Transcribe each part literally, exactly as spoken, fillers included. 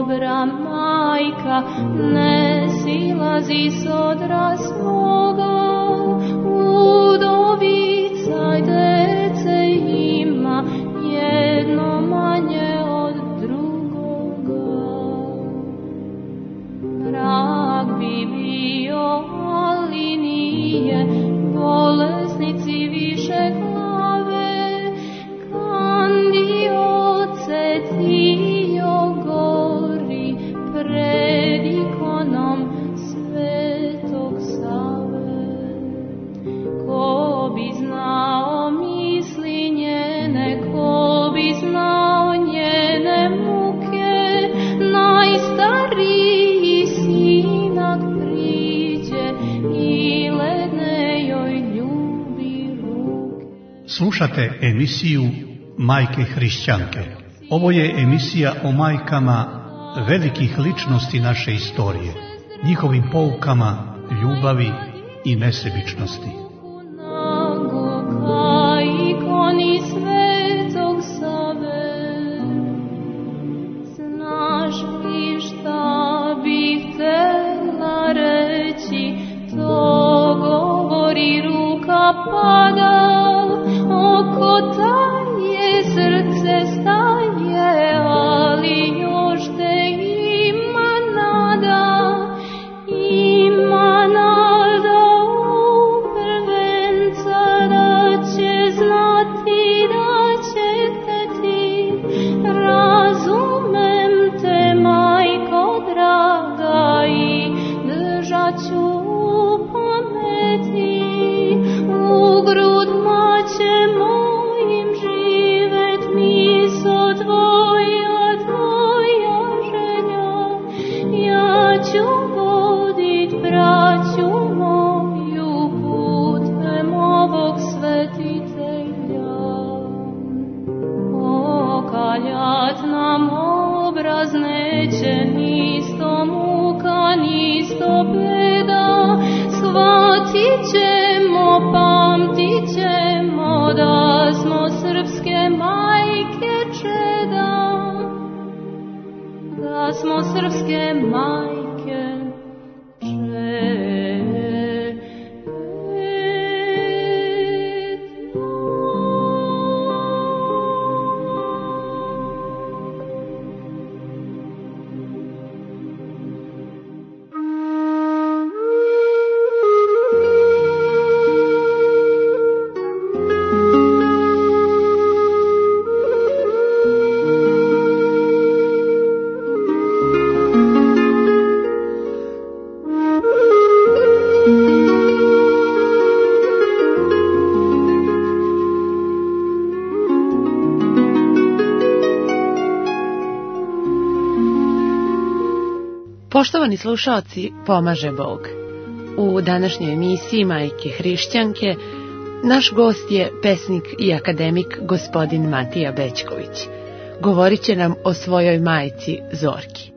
dobra majka, ne silazi s odra svoga, udovica dece ima, jedno manje od drugoga. Mrak bi bio, ali nije, bolesnici više glave, kandioce dio gori pred ikonom Svetog Save. Ko bi znao misli njene, ko bi znao njene muke, najstariji sinak priđe i legne joj ljubi ruke. Slušate emisiju Majke hrišćanke. Ovo je emisija o majkama velikih ličnosti naše istorije, njihovim poukama, ljubavi i nesebičnosti. Ikoni Svetog Save, znaš li šta bih htela reći, to govori ruka pada, oko taje srce staje, ali još te ima nada, ima nada u prvenca da će znati, da će hteti. Razumem te, majko draga, i držat ću u pameti, u grudma će mojim živet miso tvoja, tvoja želja. Ja ću vodit braću moju putem ovog svetitelja. Okaljat nam obraz neće, nisto muka, nisto beda, shvatit ćemo, pamtit ćemo da smo srpske majke čeda, da smo srpske majke čeda. Poštovani slušaoci, pomaže Bog. U današnjoj emisiji Majke hrišćanke naš gost je pesnik i akademik gospodin Matija Bećković. Govorit će nam o svojoj majci Zorki.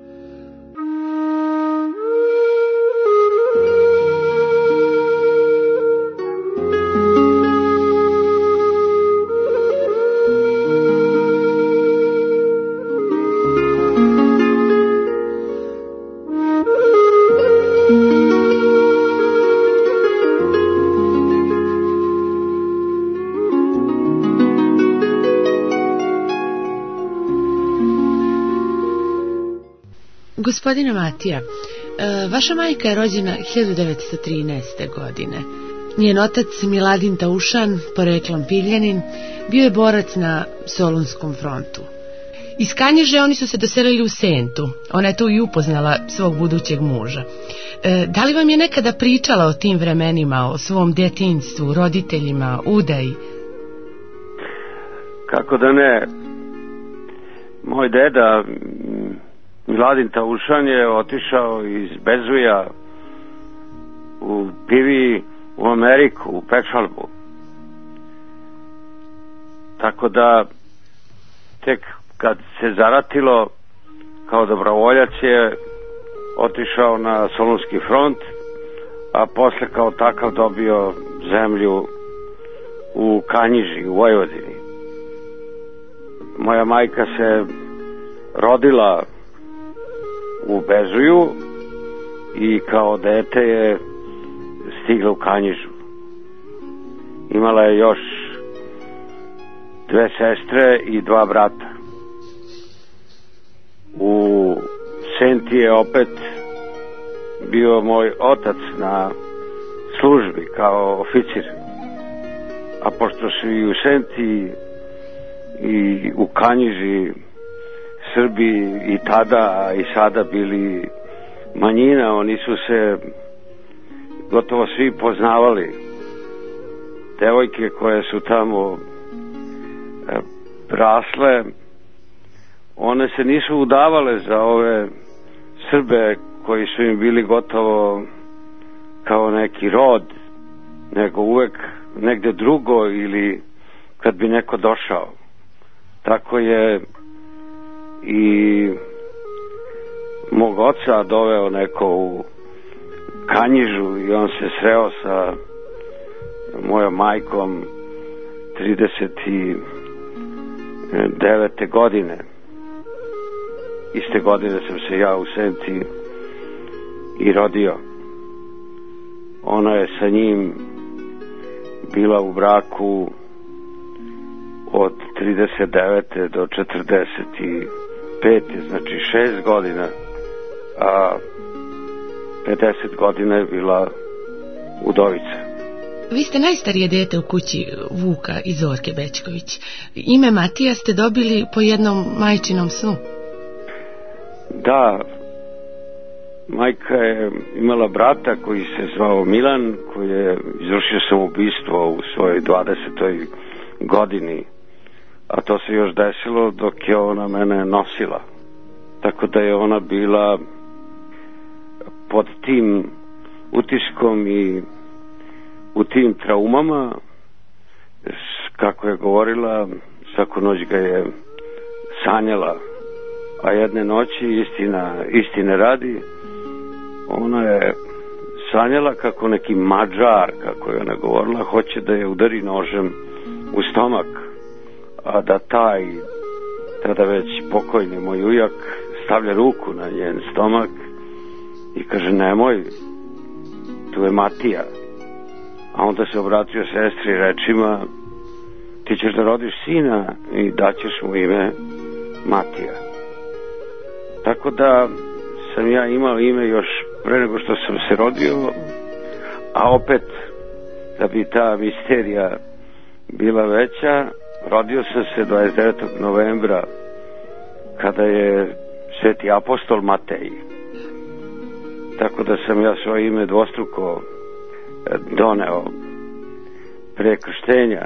Gospodine Matija, vaša majka je rođena hiljadu devetsto trinaeste. godine. Njen otac Miladin Taušan, poreklom Pivljanin, bio je borac na Solunskom frontu. Iz Kanjiže oni su se doselili u Sentu. Ona je tu i upoznala svog budućeg muža. Da li vam je nekada pričala o tim vremenima, o svom djetinjstvu, roditeljima, udaji? Kako da ne. Moj deda Miladin Taušan je otišao iz Bezuja u Piviji u Ameriku, u Pečalbu. Tako da tek kad se zaratilo, kao dobrovoljac je otišao na Solunski front, a posle kao takav dobio zemlju u Kanjiži, u Vojvodini. Moja majka se rodila u Bezuju i kao dete je stigla u Kanjižu. Imala je još dve sestre i dva brata. U Senti je opet bio moj otac na službi kao oficir. A pošto su i u Senti i u Kanjiži Srbi i tada i sada bili manjina, oni su se gotovo svi poznavali. Devojke koje su tamo rasle, one se nisu udavale za ove Srbe koji su im bili gotovo kao neki rod, nego uvek negde drugo ili kad bi neko došao. Tako je i mog oca doveo neko u Kanjižu i on se sreo sa mojom majkom trideset devete godine. Iste godine sam se ja u Senti i rodio. Ona je sa njim bila u braku od trideset devete do četrdeset pete, znači šest godina, a pedeset godina je bila udovica. Vi ste najstarije dete u kući Vuka i Zorke Bećković. Ime Matija ste dobili po jednom majčinom snu. Da, majka je imala brata koji se zvao Milan, koji je izvršio samoubistvo u svojoj dvadesetoj godini, a to se još desilo dok je ona mene nosila. Tako da je ona bila pod tim utiskom i u tim traumama, kako je govorila, svaku noć ga je sanjala, a jedne noći, istina, istine radi, ona je sanjala kako neki Mađar, kako je ona govorila, hoće da je udari nožem u stomak, a da taj tada već pokojni moj ujak stavlja ruku na njen stomak i kaže nemoj, tu je Matija. A onda se obratio sestri rečima ti ćeš da rodiš sina i daćeš mu ime Matija. Tako da sam ja imao ime još pre nego što sam se rodio, a opet da bi ta misterija bila veća, rodio sam se dvadeset devetog novembra kada je Sveti apostol Matej. Tako da sam ja svoje ime dvostruko doneo pre krštenja,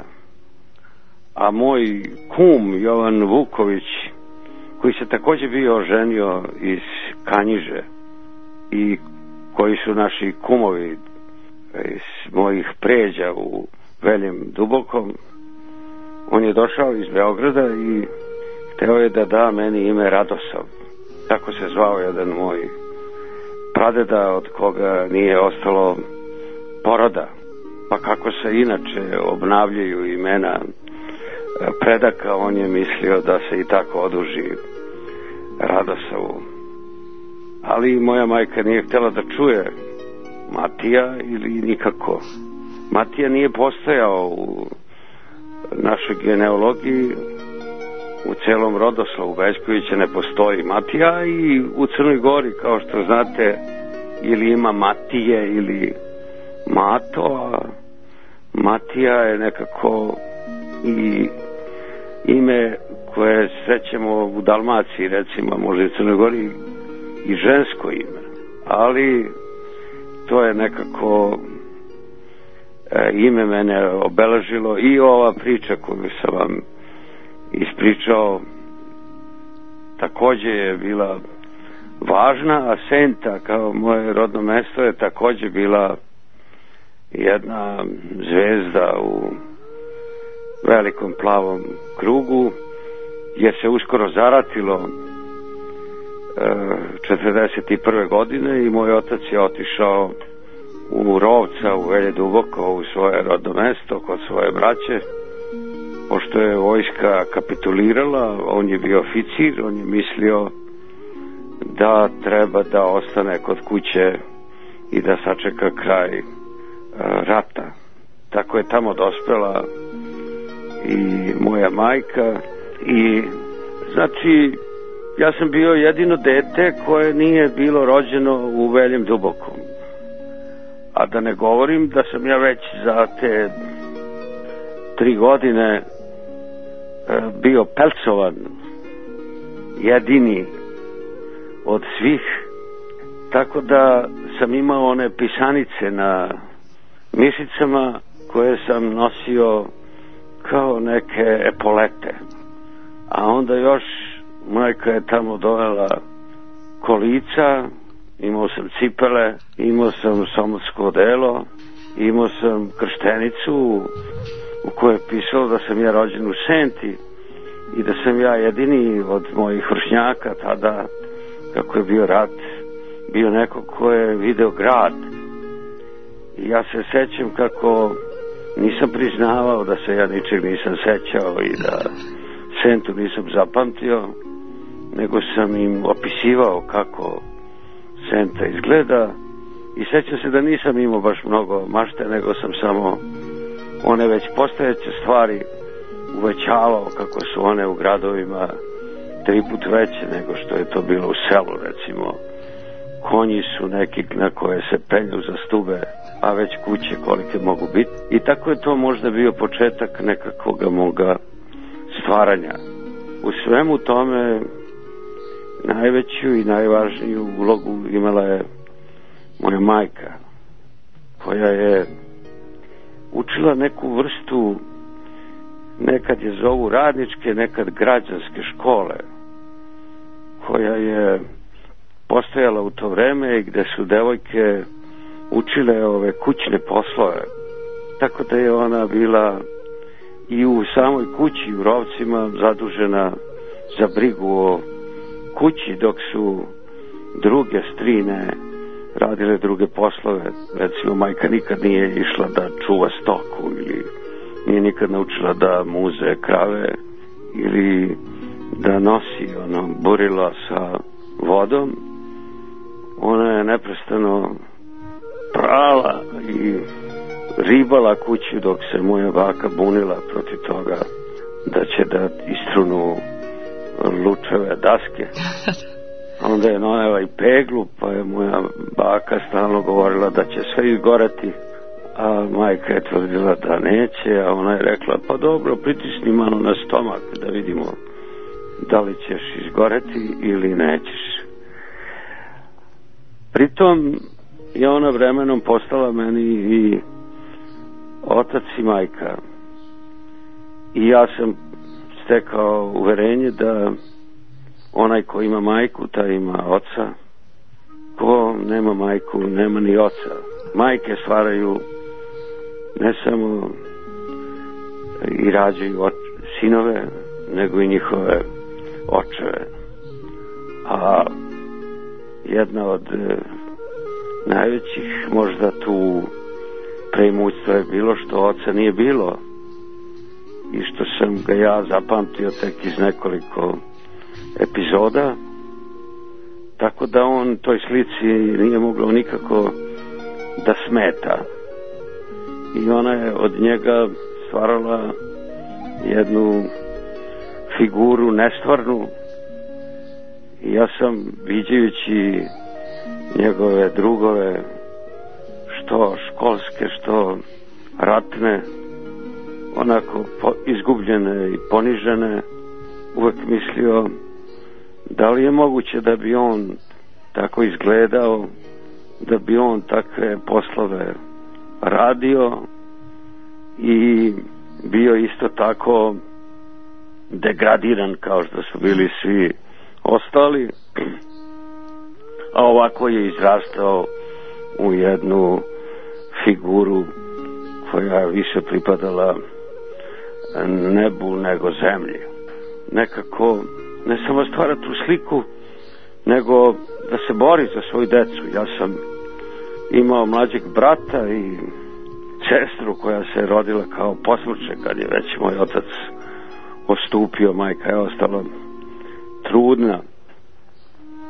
a moj kum Jovan Vuković, koji se takođe bio oženio iz Kanjiže i koji su naši kumovi iz mojih pređa u Veljem Dubokom, on je došao iz Beograda i hteo je da da meni ime Radosav. Tako se zvao jedan moj pradeda od koga nije ostalo poroda. Pa kako se inače obnavljaju imena predaka, on je mislio da se i tako oduži Radosavu. Ali moja majka nije htjela da čuje Matija ili nikako. Matija nije postojao u našoj genealogiji, u celom rodoslovu Bećkovića ne postoji Matija i u Crnoj Gori, kao što znate, ili ima Matije ili Mato, a Matija je nekako i ime koje srećemo u Dalmaciji, recimo, možda i u Crnoj Gori, i žensko ime, ali to je nekako e, ime mene obeležilo i ova priča koju sam vam ispričao takođe je bila važna, a Senta kao moje rodno mesto je takođe bila jedna zvezda u velikom plavom krugu, jer se uskoro zaratilo četrdeset prve godine i moj otac je otišao u Rovca, u Velje Duboko, u svoje rodno mesto kod svoje braće. Pošto je vojska kapitulirala, on je bio oficir, on je mislio da treba da ostane kod kuće i da sačeka kraj rata. Tako je tamo dospela i moja majka i znači ja sam bio jedino dete koje nije bilo rođeno u Veljem Dubokom. A da ne govorim da sam ja već za te tri godine bio pelcovan jedini od svih, tako da sam imao one pisanice na mišicama koje sam nosio kao neke epolete. A onda još majka je tamo dovela kolica, imao sam cipele, imao sam somotsko odelo, imao sam krštenicu u kojoj je pisalo da sam ja rođen u Senti i da sam ja jedini od mojih vršnjaka tada, kako je bio rat, bio neko ko je video grad. I ja se sećam kako nisam priznavao da se ja ničeg nisam sećao i da Sentu nisam zapamtio, nego sam im opisivao kako Senta izgleda i sećam se da nisam imao baš mnogo mašte, nego sam samo one već postojeće stvari uvećavao kako su one u gradovima tri put veće nego što je to bilo u selu. Recimo, konji su neki na koje se penju za stube, a već kuće kolike mogu biti. I tako je to možda bio početak nekakvog moga stvaranja. U svemu tome najveću i najvažniju ulogu imala je moja majka, koja je učila neku vrstu, nekad je zovu radničke, nekad građanske škole, koja je postojala u to vreme i gde su devojke učile ove kućne poslove. Tako da je ona bila i u samoj kući u Rovcima zadužena za brigu o kući, dok su druge strine radile druge poslove. Recimo, majka nikad nije išla da čuva stoku ili nije nikad naučila da muze krave ili da nosi ono burilo sa vodom. Ona je neprestano prala i ribala kuću, dok se moja baka bunila protiv toga da će da istrunu lučeve daske. Onda je nonela i peglu, pa je moja baka stalno govorila da će sve izgoreti, a majka je tvrdila da neće, a ona je rekla, pa dobro, pritisni malo na stomak da vidimo da li ćeš izgoreti ili nećeš. Pritom je ona vremenom postala meni i otac i majka. I ja sam stekao uverenje da onaj ko ima majku, taj ima oca. Ko nema majku, nema ni oca. Majke stvaraju ne samo i rađaju oč- sinove, nego i njihove očeve. A jedna od e, najvećih možda tu preimućstva je bilo što oca nije bilo i što sam ga ja zapamtio tek iz nekoliko epizoda, tako da on toj slici nije moglo nikako da smeta i ona je od njega stvarala jednu figuru nestvarnu i ja sam, viđajući njegove drugove, što školske, što ratne, onako po, izgubljene i ponižene, uvek mislio da li je moguće da bi on tako izgledao, da bi on takve poslove radio i bio isto tako degradiran kao što su bili svi ostali, a ovako je izrastao u jednu figuru koja je više pripadala nebu nego zemlji. Nekako ne samo stvara tu sliku, nego da se bori za svoju decu. Ja sam imao mlađeg brata i sestru koja se rodila kao posluče kad je već moj otac ostupio, majka je ostala trudna.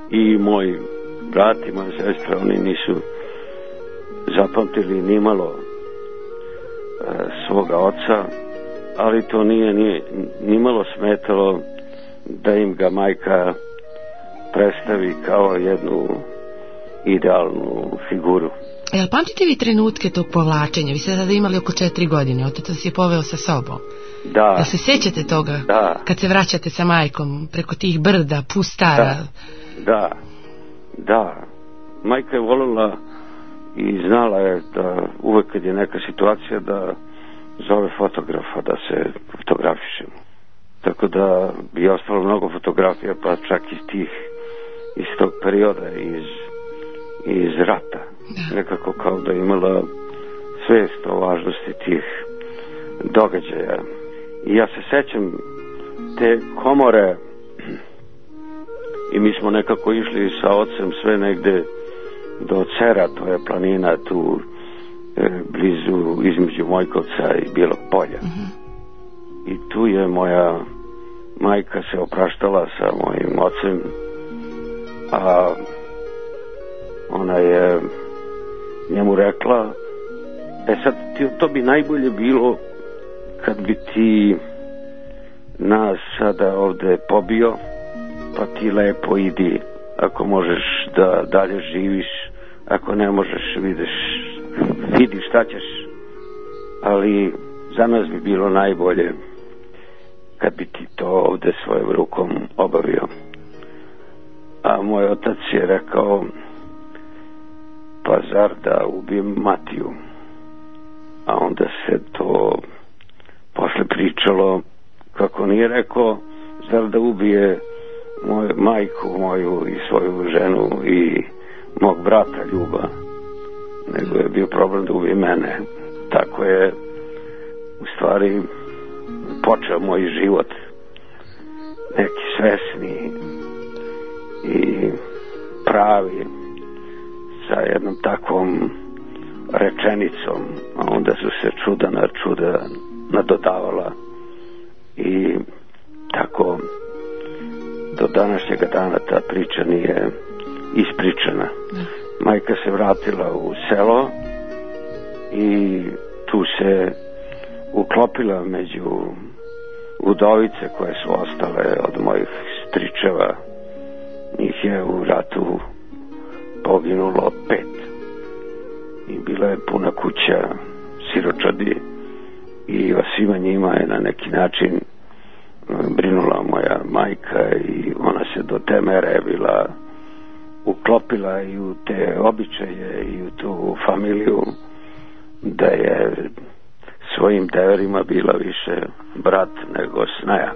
i moj brat i moja sestra, oni nisu zapamtili nimalo e, svoga oca, ali to nije, nije nimalo smetalo da im ga majka predstavi kao jednu idealnu figuru. Jel pamtite vi trenutke tog povlačenja? Vi ste tada imali oko četiri godine, otac vas je poveo sa sobom. Da. Jel se sjećate toga? Da. Kad se vraćate sa majkom preko tih brda, pustara? Da, da, da. Majka je voljela i znala je da uvek kad je neka situacija da zove fotografa da se fotografišemo. Tako da bi ostalo mnogo fotografija, pa čak iz tih, iz tog perioda, iz, iz rata. Da. Nekako kao da imala svest o važnosti tih događaja. I ja se sećam te komore i mi smo nekako išli sa ocem sve negde do Cera, to je planina tu e, blizu između Mojkovca i Bijelog polja. Mm-hmm. I tu je moja majka se opraštala sa mojim ocem, a ona je njemu rekla, e sad ti, to bi najbolje bilo kad bi ti nas sada ovde pobio, pa ti lepo idi, ako možeš da dalje živiš, ako ne možeš vidiš, vidi šta ćeš, ali za nas bi bilo najbolje kad bi ti to ovde svojom rukom obavio. A moj otac je rekao, pa zar da ubijem Matiju? A onda se to posle pričalo, kako nije rekao, zar da ubije moju majku moju i svoju ženu i mog brata Ljuba, nego je bio problem da ubije mene. Tako je u stvari počeo moj život, neki svesni i pravi, sa jednom takvom rečenicom, a onda su se čuda na čuda nadodavala i tako do današnjeg dana ta priča nije ispričana. Majka se vratila u selo i tu se uklopila među udovice koje su ostale od mojih stričeva. Njih je u ratu poginulo pet i bila je puna kuća siročadi i o svima njima je na neki način brinula moja majka i ona se do te mere bila uklopila i u te običaje i u tu familiju da je svojim deverima bila više brat nego snaja.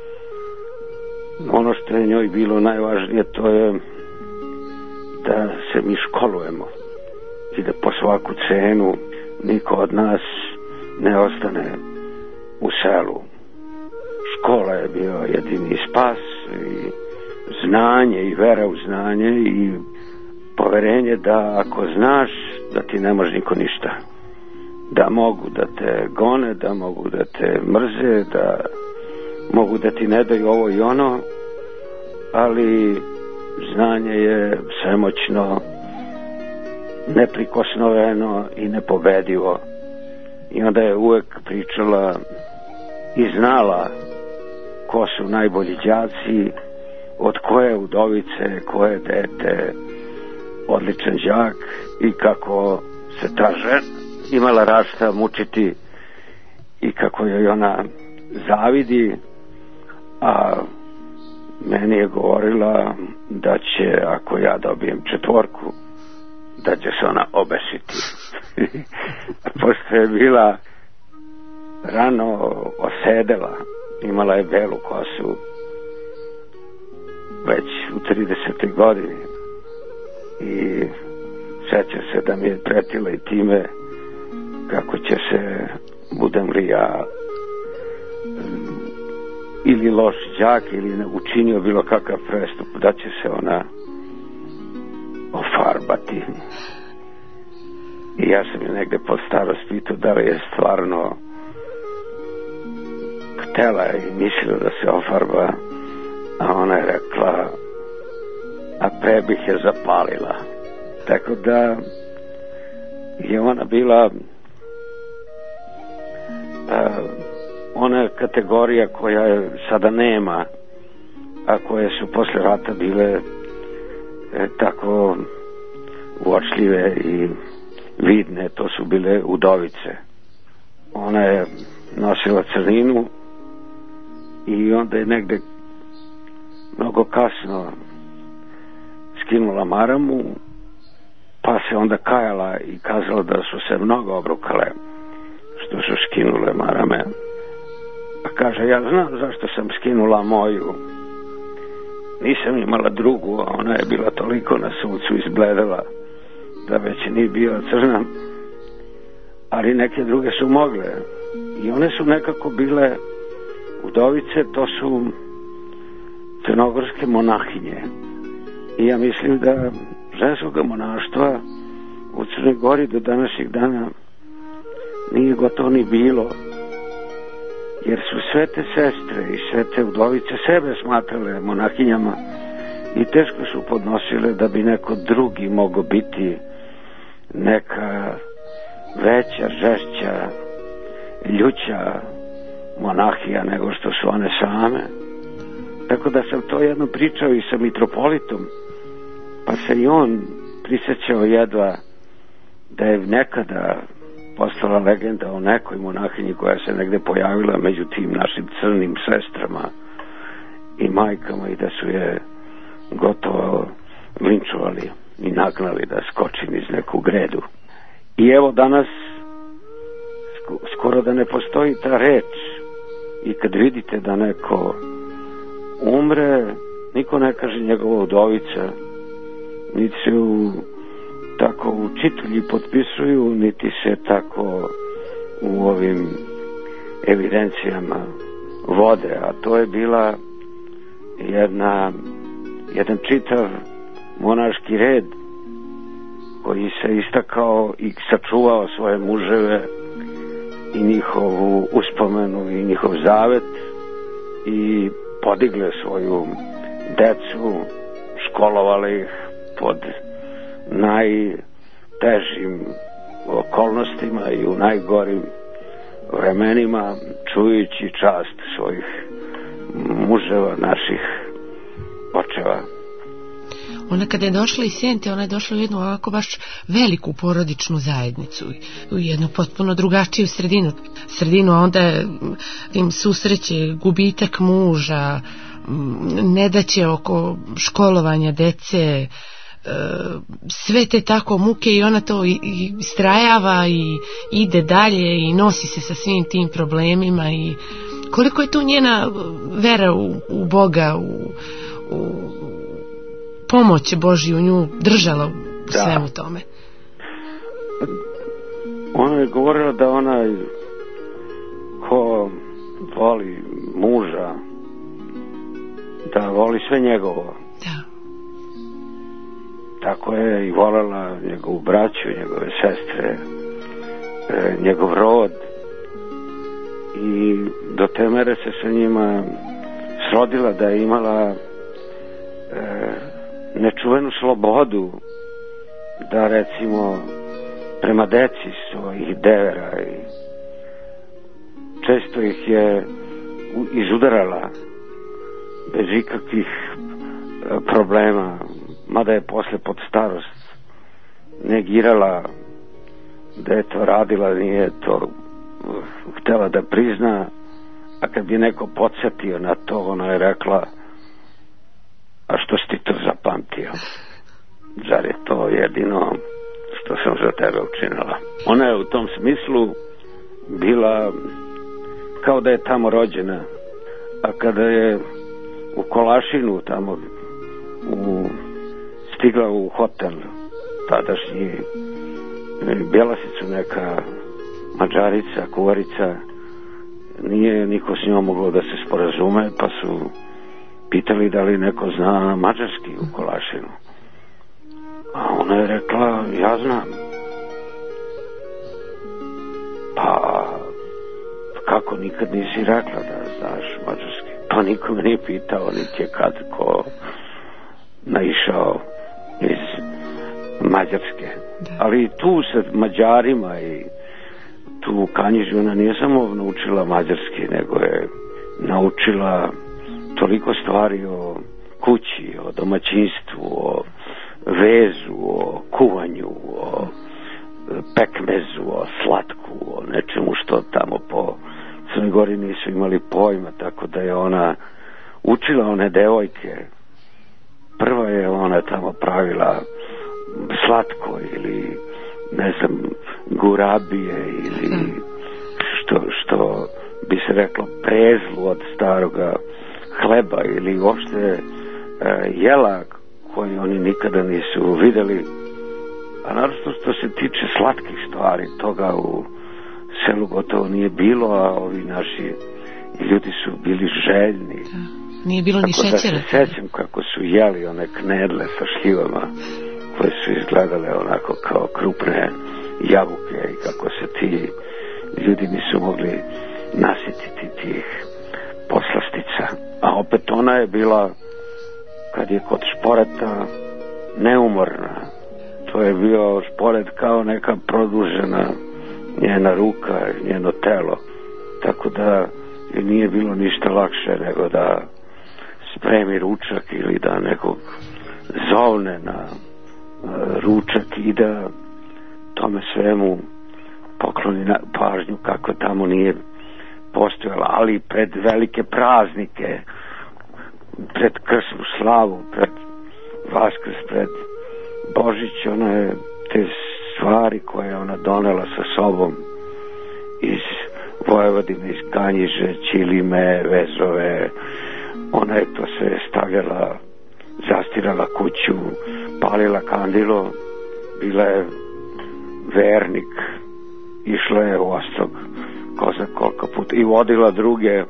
Ono što je njoj bilo najvažnije, to je da se mi školujemo i da po svaku cenu niko od nas ne ostane u selu. Škola je bio jedini spas i znanje i vera u znanje i poverenje da ako znaš da ti ne može niko ništa, da mogu da te gone, da mogu da te mrze, da mogu da ti ne daju ovo i ono, ali znanje je svemoćno, neprikosnoveno i nepobedivo. I onda je uvek pričala i znala ko su najbolji đaci, od koje udovice, koje dete odličan đak i kako se ta žena imala rašta mučiti i kako joj ona zavidi, a meni je govorila da će, ako ja dobijem četvorku, da će se ona obesiti. Pošto je bila rano osedela, imala je belu kosu već u tridesetoj godini i seća se da mi je pretila i time kako će se, budem li ja ili loš đak ili učinio bilo kakav prestup, da će se ona ofarbati. I ja sam je negde pod starost pitao da li je stvarno htela i mislila da se ofarba, a ona je rekla, a pre bih je zapalila. Tako da je ona bila a, ona kategorija koja sada nema, a koje su posle rata bile e, tako uočljive i vidne, to su bile udovice. Ona je nosila crninu i onda je negde mnogo kasno skinula maramu, pa se onda kajala i kazala da su se mnogo obrukale što su skinule marame. Pa kaže, ja znam zašto sam skinula moju. Nisam imala drugu, a ona je bila toliko na suncu izbledela da već nije bila crna, ali neke druge su mogle. I one su nekako bile udovice, to su crnogorske monahinje. I ja mislim da ženskog monaštva u Crnoj Gori do današnjeg dana nije gotovo ni bilo, jer su sve te sestre i sve te udovice sebe smatrale monahinjama i teško su podnosile da bi neko drugi mogao biti neka veća, žešća, ljuća monahija nego što su one same. Tako da sam to jedno pričao i sa mitropolitom, pa se i on prisjećao jedva da je nekada postala legenda o nekoj monahinji koja se negde pojavila među tim našim crnim sestrama i majkama i da su je gotovo linčovali i nagnali da skoči iz neku gredu. I evo danas skoro da ne postoji ta reč i kad vidite da neko umre, niko ne kaže njegova udovica, niti se u, tako u čitelji potpisuju, niti se tako u ovim evidencijama vode, a to je bila jedna jedan čitav monaški red koji se istakao i sačuvao svoje muževe i njihovu uspomenu i njihov zavet i podigle svoju decu, školovali ih pod najtežim okolnostima i u najgorim vremenima, čujući čast svojih muževa, naših očeva. Ona kada je došla iz Sente, ona je došla u jednu ovako baš veliku porodičnu zajednicu, u jednu potpuno drugačiju sredinu. Sredinu, a onda im susreće gubitak muža, nedaće oko školovanja dece, sve te tako muke i ona to istrajava i ide dalje i nosi se sa svim tim problemima i koliko je tu njena vera u, u Boga, u, u pomoć Božju nju držala u da. svemu tome. Ona je govorila da ona ko voli muža, da voli sve njegovo. Da. Tako je i voljela njegovu braću, njegove sestre, njegov rod i do te mere se sa njima srodila da je imala e, nečuvenu slobodu da recimo prema deci svojih devera i često ih je izudarala bez ikakvih problema, mada je posle pod starost negirala da je to radila, nije to htela da prizna, a kad bi neko podsjetio na to, ona je rekla: a što si ti to zapamtio? Zar je to jedino što sam za tebe učinila? Ona je u tom smislu bila kao da je tamo rođena, a kada je u Kolašinu tamo u, stigla u hotel tadašnji Bjelasicu, neka Mađarica, kuvarica, nije niko s njom moglo da se sporazume, pa su pitali da li neko zna mađarski u Kolašinu, a ona je rekla: ja znam. Pa kako nikad nisi rekla da znaš mađarski? Pa niko me nije pitao, niti je kad ko. naišao iz Mađarske. Da. Ali tu sa Mađarima i tu u Kanjiži ona nije samo naučila mađarski, nego je naučila toliko stvari o kući, o domaćinstvu, o vezu, o kuvanju, o pekmezu, o slatku, o nečemu što tamo po Crnoj Gori nisu imali pojma, tako da je ona učila one devojke. Prva je ona tamo pravila slatko ili ne znam gurabije ili što, što bi se reklo prezlu od staroga hleba ili uopšte e, jela koji oni nikada nisu videli, a naravno što se tiče slatkih stvari toga u selu gotovo nije bilo, a ovi naši ljudi su bili željni. Da. Nije bilo ni šećera. Tako da se sećam kako su jeli one knedle sa šljivama koje su izgledale onako kao krupne jabuke i kako se ti ljudi nisu mogli nasjetiti tih poslastica. A opet ona je bila, kad je kod šporeta, neumorna. To je bio šporet kao neka produžena njena ruka, njeno telo. Tako da je nije bilo ništa lakše nego da spremi ručak ili da nekog zovne na ručak i da tome svemu pokloni pažnju kako tamo nije postojala, ali pred velike praznike, pred Krsnu slavu, pred Vaskrs, pred Božić, ona je te stvari koje ona donela sa sobom iz Vojvodine, iz Kanjiže, Ćilime, Vezove, ona je to sve stavljala, zastirala kuću, palila kandilo, bila je vernik, išla je u Ostok ko za koliko puta i vodila druge,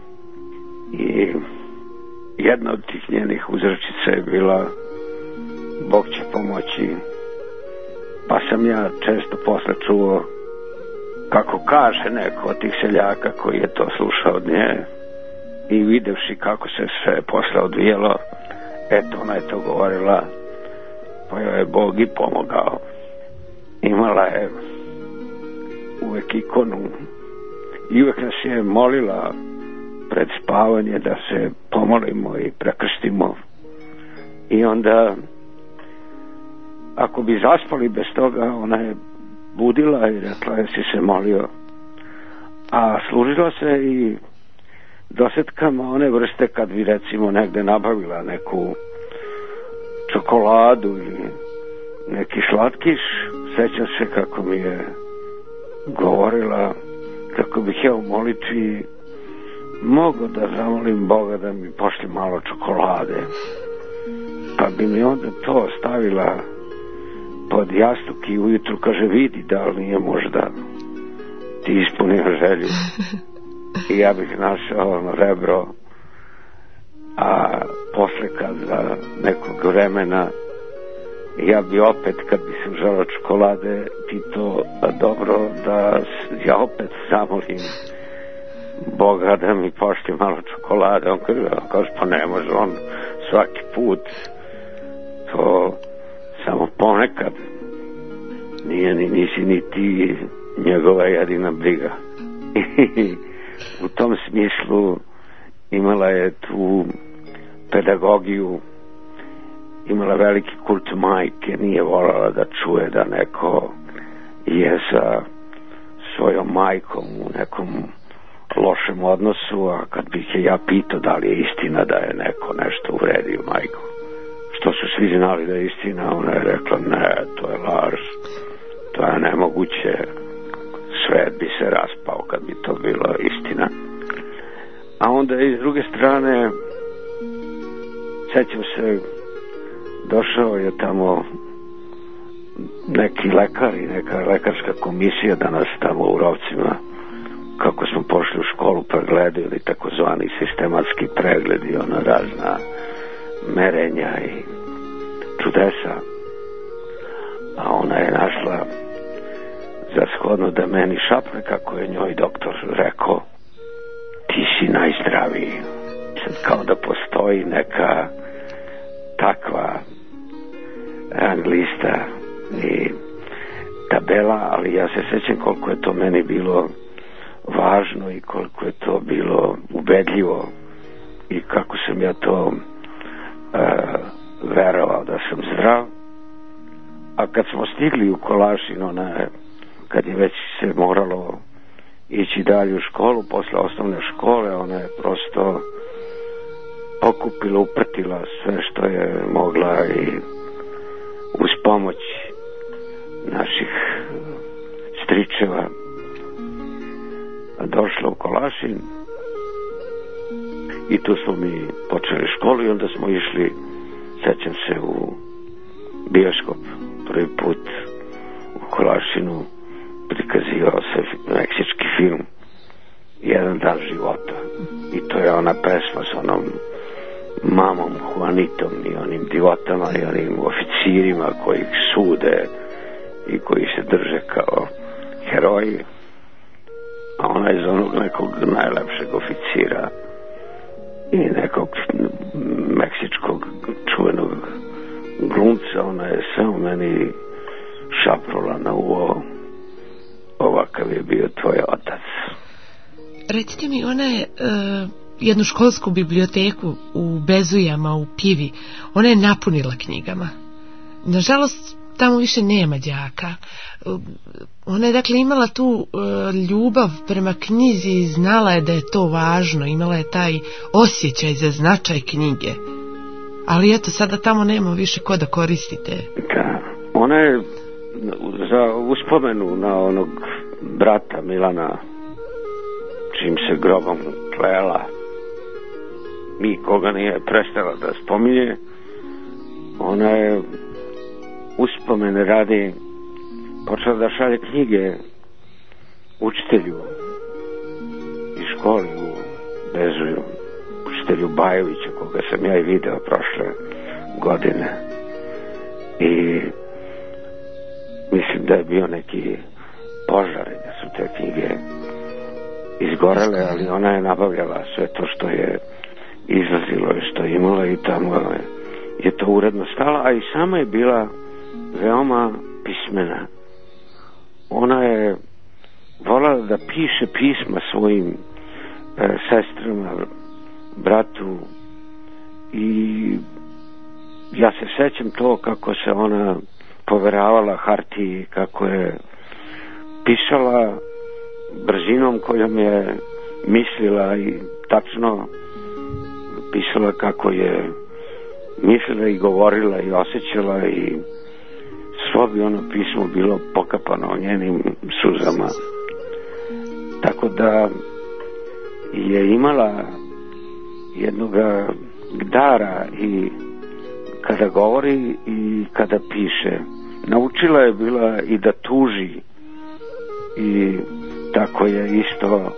i jedna od tih njenih uzrečica je bila Bog će pomoći. Pa sam ja često posle čuo kako kaže neko od tih seljaka koji je to slušao od nje i videvši kako se sve posle odvijelo, eto ona je to govorila, pa joj je Bog i pomogao. Imala je uvek ikonu i uvek nas je molila pred spavanje da se pomolimo i prekrstimo, i onda ako bi zaspali bez toga, ona je budila i rekla je si se molio, a služila se i dosetkama one vrste kad bi recimo negde nabavila neku čokoladu ili neki slatkiš. Sećam se kako mi je govorila kako bih ja u molitvi mogao da zamolim Boga da mi pošli malo čokolade, pa bi mi onda to stavila pod jastuk i ujutru kaže vidi da li nije možda ti ispunio želju. I ja bih našao ono rebro, a posle kad za nekog vremena ja bi opet kad bi se uželao čokolade ti to dobro da ja opet zamolim Boga da mi pošli malo čokolade. On kaže, kaže pa ne može on svaki put, to samo ponekad, nije ni nisi ni ti njegova jedina briga. I u tom smislu imala je tu pedagogiju, imala veliki kult majke, nije voljela da čuje da neko je sa svojom majkom u nekom lošem odnosu, a kad bih je ja pitao da li je istina da je neko nešto uvredio majku, što su svi znali da je istina, ona je rekla ne, to je laž, to je nemoguće, svet bi se raspao kad bi to bilo istina. A onda i s druge strane sećam se, došao je tamo neki lekar i neka lekarska komisija da nas tamo u Rovcima, kako smo pošli u školu, pregledali takozvani sistematski pregledi, ona razna merenja i čudesa, a ona je našla za shodno da meni šapne kako je njoj doktor rekao ti si najzdraviji. Sad kao da postoji neka takva rang lista i tabela, ali ja se sećam koliko je to meni bilo važno i koliko je to bilo ubedljivo i kako sam ja to uh, verovao da sam zdrav. A kad smo stigli u Kolašin, ona, kad je već se moralo ići dalje u školu, posle osnovne škole, ona je prosto pokupila, uprtila sve što je mogla i uz pomoć naših stričeva došla u Kolašin i tu smo mi počeli školu i onda smo išli, sećam se, u bioskop prvi put u Kolašinu, prikazivao se meksički film Jedan dan života i to je ona pesma s onom mamom Juanitom i onim divotama i onim oficirima koji ih sude i koji se drže kao heroji, a ona iz onog nekog najlepšeg oficira i nekog meksičkog čuvenog glumca, ona je samo meni šaprula na uvo: ovakav je bio tvoj otac. Recite mi, ona je uh, jednu školsku biblioteku u Bezujama, u Pivi, ona je napunila knjigama. Nažalost, tamo više nema đaka. Uh, ona je dakle imala tu uh, ljubav prema knjizi i znala je da je to važno, imala je taj osjećaj za značaj knjige. Ali eto, sada tamo nema više ko da koristite. Da, ona je za uspomenu na onog brata Milana, čim se grobom klela, mi koga nije prestala da spominje, ona je uspomene radi počela da šalje knjige učitelju iz školi u Bezuju, učitelju Bajovića, koga sam ja i video prošle godine, i mislim da je bio neki požar i da su te knjige izgorele, ali ona je nabavljala sve to što je izlazilo i što je imala i tamo je to uredno stala, a i sama je bila veoma pismena. Ona je volala da piše pisma svojim e, sestrama, bratu, i ja se sećam to kako se ona poveravala hartiji, kako je pisala brzinom kojom je mislila i tačno pisala kako je mislila i govorila i osjećala, i svo bi ono pismo bilo pokapano njenim suzama. Tako da je imala jednoga dara i kada govori i kada piše. Naučila je bila i da tuži, i tako je isto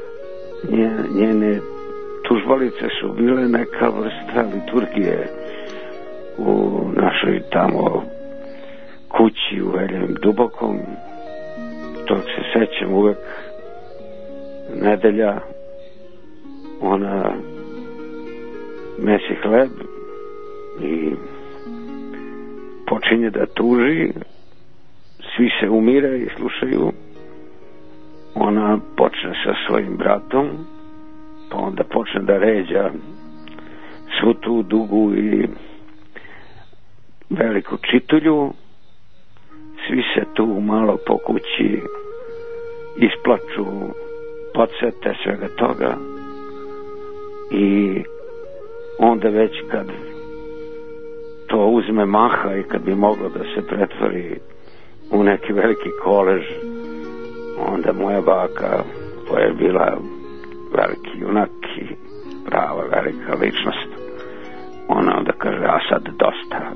njene tužbalice su bile neka vrsta liturgije u našoj tamo kući u Veljevim Dubokom. To se sećam uvek, nedelja, ona mesi hleb i počinje da tuži, svi se umire i slušaju, ona počne sa svojim bratom, pa onda počne da ređa svu tu dugu i veliku čitulju, svi se tu malo po kući isplaču, podsete svega toga, i onda već kad to uzme maha i kad bi moglo da se pretvori u neki veliki kolež, onda moja baka, koja je bila veliki junak i prava velika ličnost, ona onda kaže: a sad dosta,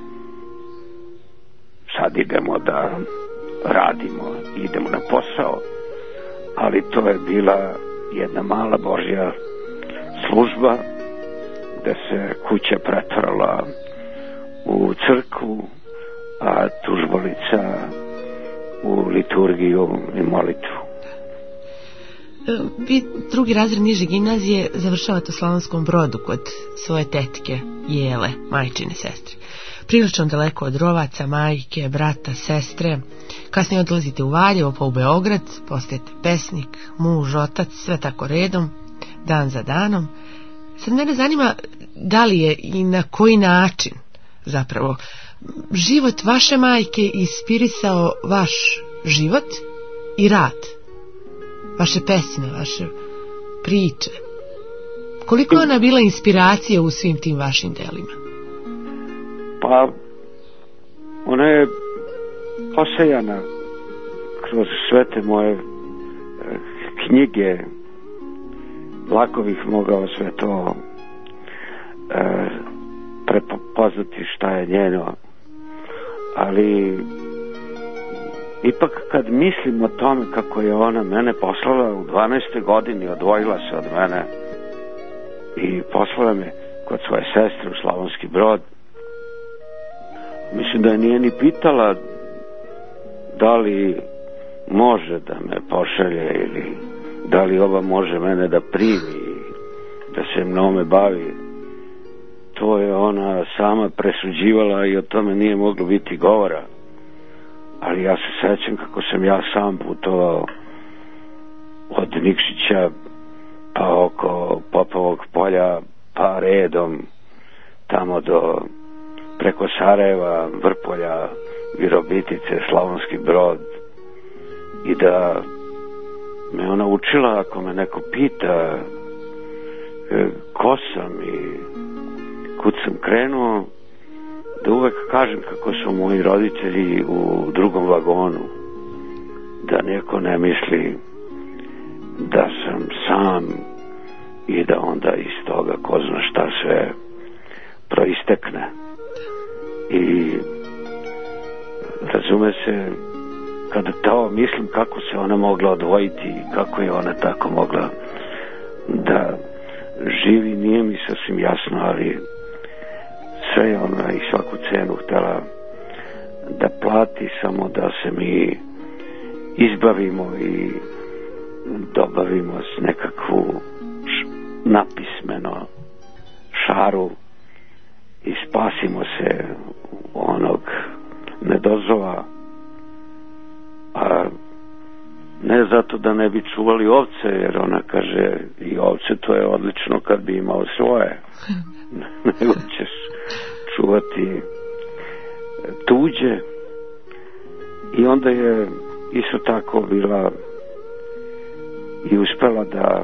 sad idemo da radimo, idemo na posao. Ali to je bila jedna mala Božja služba gde se kuća pretvarala u crkvu, a tužbolica u liturgiju i molitvu. Vi drugi razred niže gimnazije završavate u Slavonskom Brodu kod svoje tetke Jele, majčine sestre. prilično daleko od rovaca, majke, brata, sestre. Kasnije odlazite u Valjevo, pa u Beograd, postajete pesnik, muž, otac, sve tako redom, dan za danom. Sad mene zanima da li je i na koji način zapravo život vaše majke inspirisao vaš život i rad, vaše pesme, vaše priče. Koliko je ona bila inspiracija u svim tim vašim delima? Pa, ona je posejana kroz sve te moje knjige. Lako bih mogao sve to e, prepoznati šta je njeno, ali ipak kad mislim o tome kako je ona mene poslala u dvanaestoj godini, odvojila se od mene i poslala me kod svoje sestre u Slavonski Brod, mislim da je nije ni pitala da li može da me pošalje ili da li ova može mene da primi i da se mnome bavi. To je ona sama presuđivala i o tome nije moglo biti govora. Ali ja se sećam kako sam ja sam putovao od Nikšića pa oko Popovog polja pa redom tamo do preko Sarajeva, Vrpolja, Virovitice, Slavonski Brod, i da me ona učila, ako me neko pita ko sam i kud sam krenuo, da uvek kažem kako su moji roditelji u drugom vagonu, da neko ne misli da sam sam i da onda iz toga ko zna šta sve proistekne. I razume se, kada to mislim kako se ona mogla odvojiti i kako je ona tako mogla da živi, nije mi sasvim jasno, ali sve je ona i svaku cenu htjela da plati samo da se mi izbavimo i dobavimo s nekakvu š, napismeno šaru i spasimo se onog nedozova, a ne zato da ne bi čuvali ovce, jer ona kaže i ovce to je odlično kad bi imao svoje, nego ćeš čuvati tuđe. I onda je isto tako bila i uspela da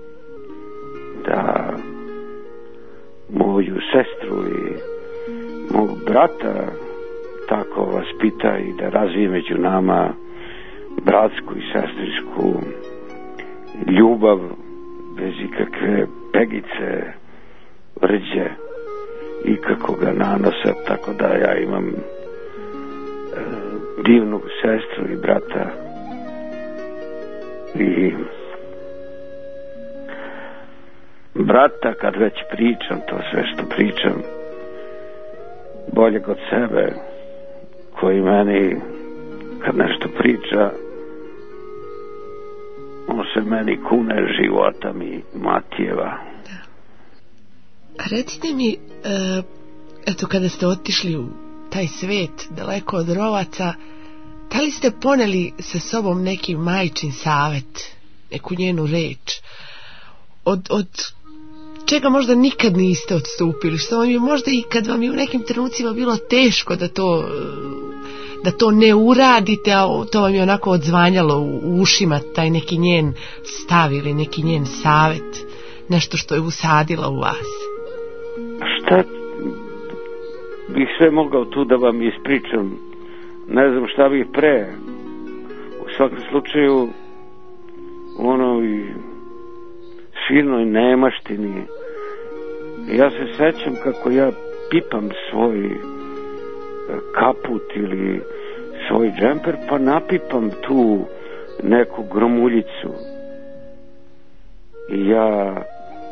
da moju sestru i mog brata tako vaspita i da razvije među nama bratsku i sestrinsku ljubav bez ikakve pegice, rđe i kakvoga nanosa, tako da ja imam e, divnu sestru i brata i brata, kad već pričam to sve što pričam, boljeg od sebe, koji meni kad nešto priča, on se meni kune života mi Matijeva. Da. A recite mi, uh, eto kada ste otišli u taj svet daleko od rovaca, da li ste poneli sa sobom neki majčin savet, neku njenu reč, od, od čega možda nikad niste odstupili, što vam je možda i kad vam je u nekim trenucima bilo teško da to da to ne uradite, a to vam je onako odzvanjalo u ušima, taj neki njen stav ili neki njen savet, nešto što je usadila u vas? Šta bih sve mogao tu da vam ispričam, ne znam šta bih pre. U svakom slučaju u onoj silnoj nemaštini ja se sećam kako ja pipam svoj kaput ili svoj džemper, pa napipam tu neku gromuljicu i ja,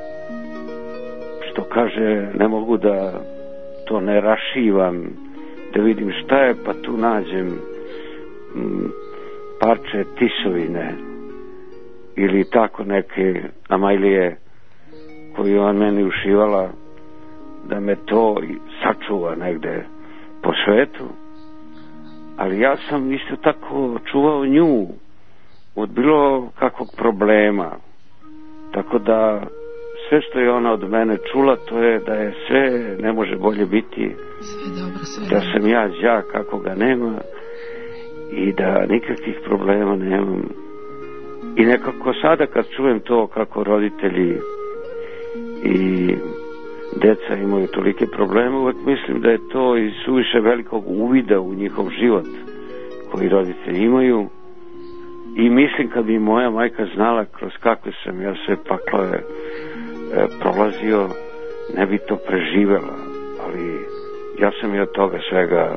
što kaže, ne mogu da to ne rašivam, da vidim šta je, pa tu nađem m, parče tisovine ili tako neke amajlije koju on meni ušivala, da me to sačuva negde po svetu, ali ja sam isto tako čuvao nju od bilo kakvog problema, tako da sve što je ona od mene čula, to je da je sve ne može bolje biti, sve dobro, sve da sam ja đak kako ga nema i da nikakvih problema nemam. I nekako sada kad čujem to kako roditelji i deca imaju tolike probleme, uvek mislim da je to i suviše velikog uvida u njihov život koji roditelji imaju. I mislim kad bi moja majka znala kroz kakve sam ja sve paklove e, prolazio, ne bi to preživela, ali ja sam i od toga svega e,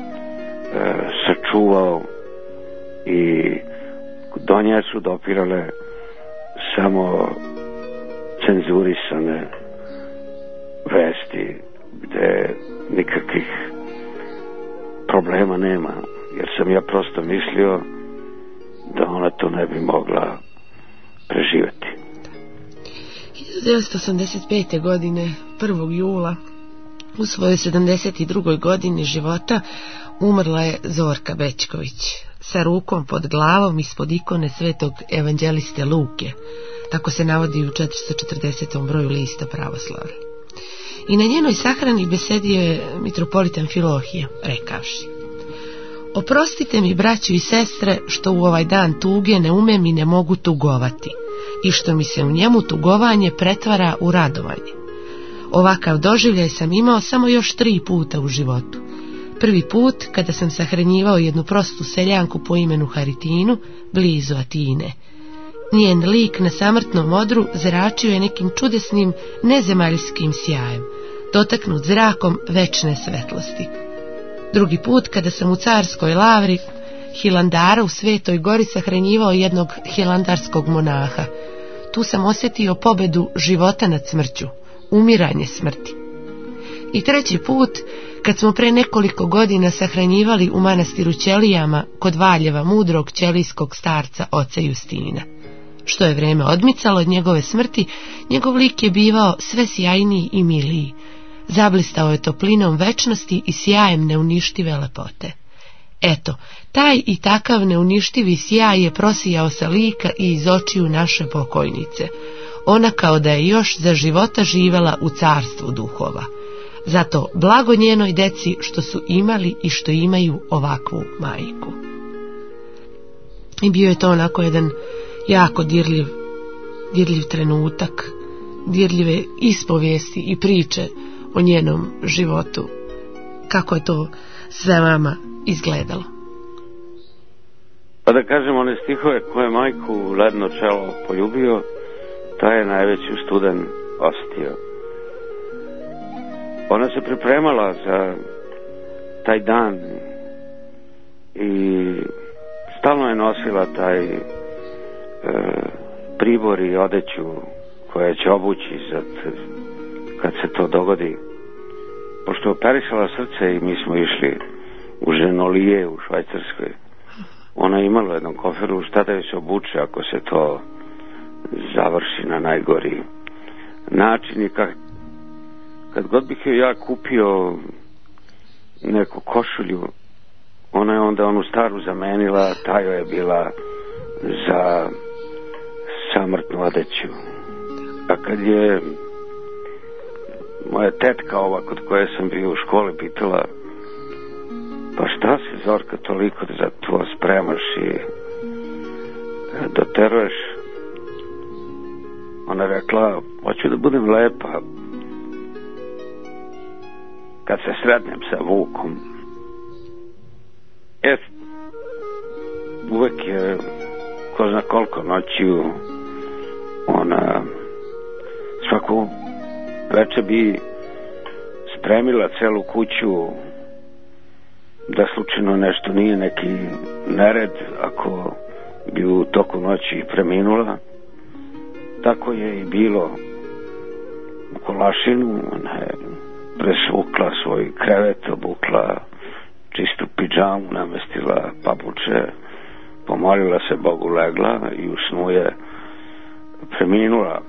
sačuvao i do nje su dopirale samo cenzurisane vesti gde nikakvih problema nema, jer sam ja prosto mislio da ona to ne bi mogla preživjeti. hiljadu devetsto osamdeset pete. godine, prvog jula, u svojoj sedamdeset drugoj godini života, umrla je Zorka Bećković, sa rukom pod glavom ispod ikone svetog evanđeliste Luke, tako se navodi u četiristo četrdesetom broju lista pravoslavlja. I na njenoj sahrani besedio je mitropolitan Filohije, rekavši: oprostite mi, braćo i sestre, što u ovaj dan tuge ne umem i ne mogu tugovati, i što mi se u njemu tugovanje pretvara u radovanje. Ovakav doživljaj sam imao samo još tri puta u životu. Prvi put kada sam sahranjivao jednu prostu seljanku po imenu Haritinu, blizu Atine. Njen lik na samrtnom odru zračio je nekim čudesnim nezemaljskim sjajem, dotaknut zrakom večne svetlosti. Drugi put kada sam u carskoj lavri Hilandara u Svetoj gori sahranjivao jednog hilandarskog monaha. Tu sam osjetio pobedu života nad smrću, umiranje smrti. I treći put kad smo pre nekoliko godina sahranjivali u manastiru Ćelijama kod Valjeva mudrog ćelijskog starca oca Justina. Što je vreme odmicalo od njegove smrti, njegov lik je bivao sve sjajniji i miliji. Zablistao je toplinom večnosti i sjajem neuništive lepote. Eto, taj i takav neuništivi sjaj je prosijao sa lika i iz očiju naše pokojnice. Ona kao da je još za života živela u carstvu duhova. Zato blago njenoj deci što su imali i što imaju ovakvu majku. I bio je to onako jedan jako dirljiv, dirljiv trenutak, dirljive ispovijesti i priče o njenom životu. Kako je to sve vama izgledalo? Pa da kažem, one stihove koje majku ledno čelo poljubio, taj je najveći studen osjetio. Ona se pripremala za taj dan i stalno je nosila taj e, pribor i odeću koja će obući za t, kad se to dogodi. Pošto je operisala srce i mi smo išli u Ženolije u Švajcarskoj, ona je imala u jednom koferu šta da joj se obuče ako se to završi na najgori način. I kad, kad god bih joj ja kupio neku košulju, ona je onda onu staru zamenila, ta joj je bila za samrtnu odeću. A kad je moja tetka ova kod koje sam bio u školi pitala, pa šta si, Zorka, toliko za to spremaš i doteruješ, ona rekla, hoću da budem lepa kad se sretnem sa Vukom. E, uvek je ko zna koliko noćiju ona svaku večer bi spremila celu kuću da slučajno nešto nije neki nered ako bi u toku noći preminula. Tako je i bilo u Kolašinu. Ona je presvukla svoj krevet, obukla čistu pidžamu, namestila papuče, pomolila se Bogu, legla i u snu je preminula.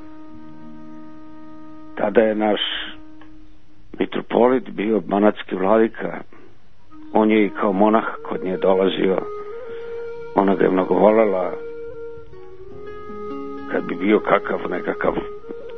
Tada je naš mitropolit bio banatski vladika on je i kao monah kod nje dolazio. Ona ga je mnogo volela. Kad bi bio kakav nekakav e,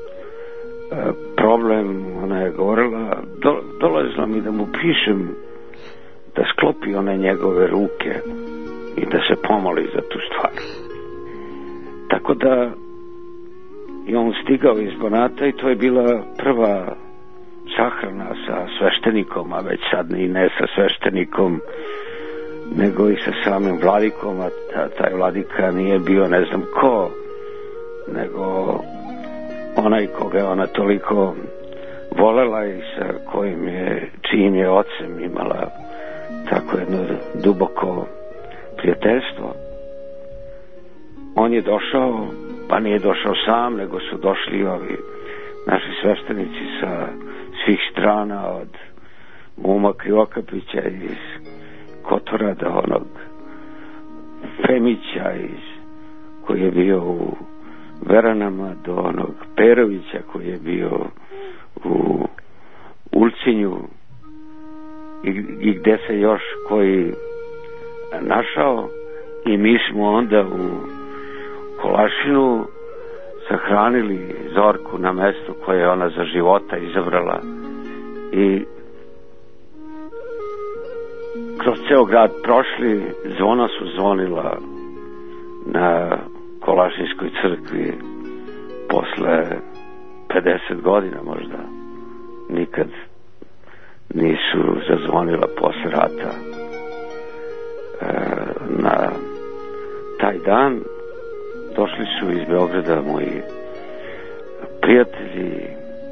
problem, ona je govorila, do, dolazila mi da mu pišem da sklopi one njegove ruke i da se pomoli za tu stvar. Tako da je on stigao iz Banata i to je bila prva sahrana sa sveštenikom, a već sad i ne sa sveštenikom, nego i sa samim vladikom, a taj vladika nije bio ne znam ko, nego onaj koga je ona toliko volela i sa kojim je, čijim je ocem imala tako jedno duboko prijateljstvo. On je došao, pa nije došao sam, nego su došli ovi naši sveštenici sa svih strana, od Muma Krivokapića iz Kotora do onog Femića iz, koji je bio u Veranama, do onog Perovića koji je bio u Ulcinju i, i gde se još koji našao. I mi smo onda u Kolašinu sahranili Zorku na mestu koje je ona za života izabrala i kroz ceo grad prošli. Zvona su zvonila na Kolašinskoj crkvi posle pedeset godina možda. Nikad nisu zazvonila posle rata. E, na taj dan došli su iz Beograda moji prijatelji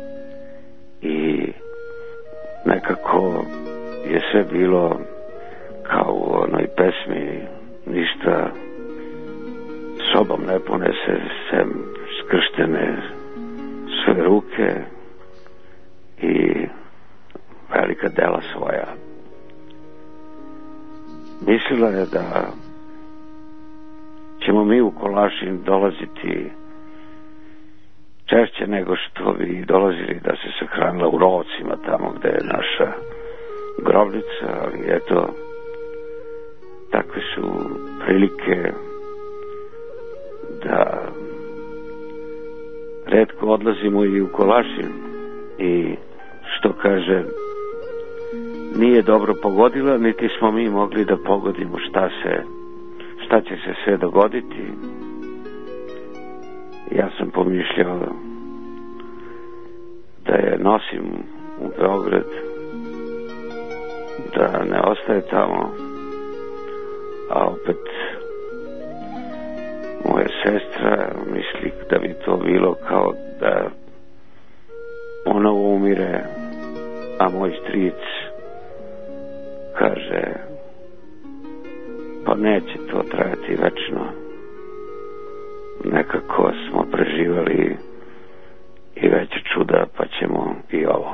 i nekako je sve bilo kao u onoj pesmi, ništa sobom ne ponese sem skrštene sve ruke i velika dela svoja. Mislila je da ćemo mi u Kolašin dolaziti češće nego što bi dolazili da se sahranila u Rovcima, tamo gde je naša grobnica, ali eto, takve su prilike da retko odlazimo i u Kolašin i što kaže, nije dobro pogodila, niti smo mi mogli da pogodimo šta se šta će se sve dogoditi. Ja sam pomišljao da je nosim u Beograd, da ne ostaje tamo, a opet moja sestra misli da bi to bilo kao da ponovo umire, a moj stric kaže pa neće to trajati večno. Nekako smo preživali i veće čuda, pa ćemo i ovo.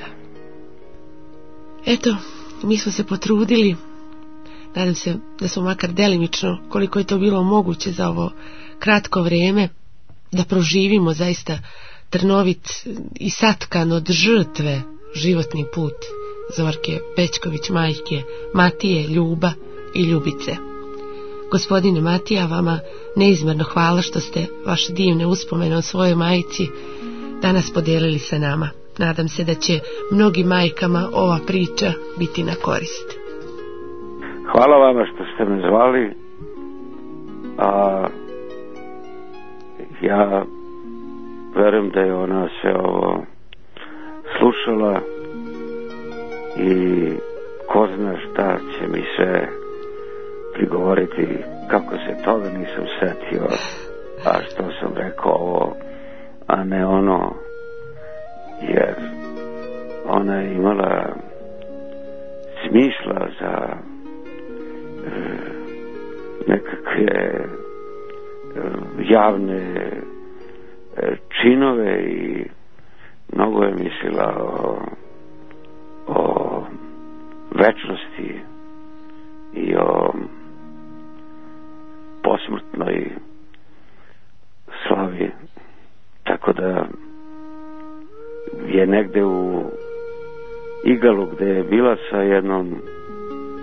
Eto, mi smo se potrudili. Nadam se da smo makar delimično, koliko je to bilo moguće za ovo kratko vrijeme, da proživimo zaista trnovit i satkan od žrtve životni put Zorke Bećković, majke Matije, Ljuba i Ljubice. Gospodine Matija, vama neizmjerno hvala što ste vaše divne uspomene o svojoj majici danas podijelili sa nama. Nadam se da će mnogim majkama ova priča biti na korist. Hvala vama što ste me zvali. A ja verujem da je ona sve ovo slušala i ko zna šta će mi sve prigovoriti, kako se toga nisam setio, a što sam rekao ovo, a ne ono, jer ona je imala smisla za e, nekakve e, javne e, činove i mnogo je mislila o, o večnosti i o posmrtnoj slavi, tako da je negde u Igalu gde je bila sa jednom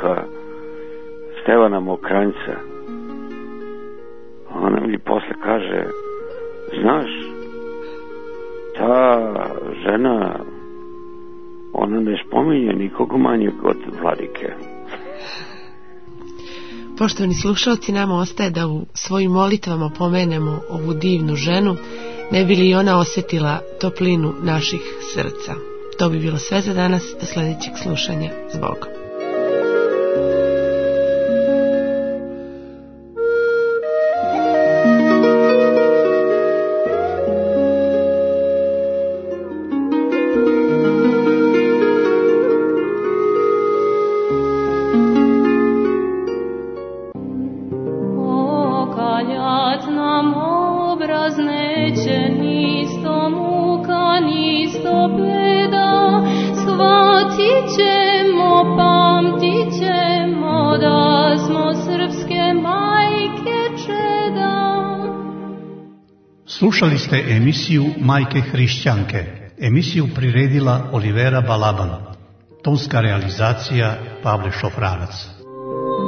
unuka Stevana Mokranjca. Ona mi posle kaže, znaš, ta žena, ona ne spominje nikog manjeg od Vladike. Poštovani slušalci, nama ostaje da u svojim molitvama pomenemo ovu divnu ženu, ne bi li ona osjetila toplinu naših srca. To bi bilo sve za danas, do sljedećeg slušanja. S Bogom. Slušali ste emisiju Majke Hrišćanke. Emisiju priredila Olivera Balaban. Tonska realizacija Pavle Šofranac.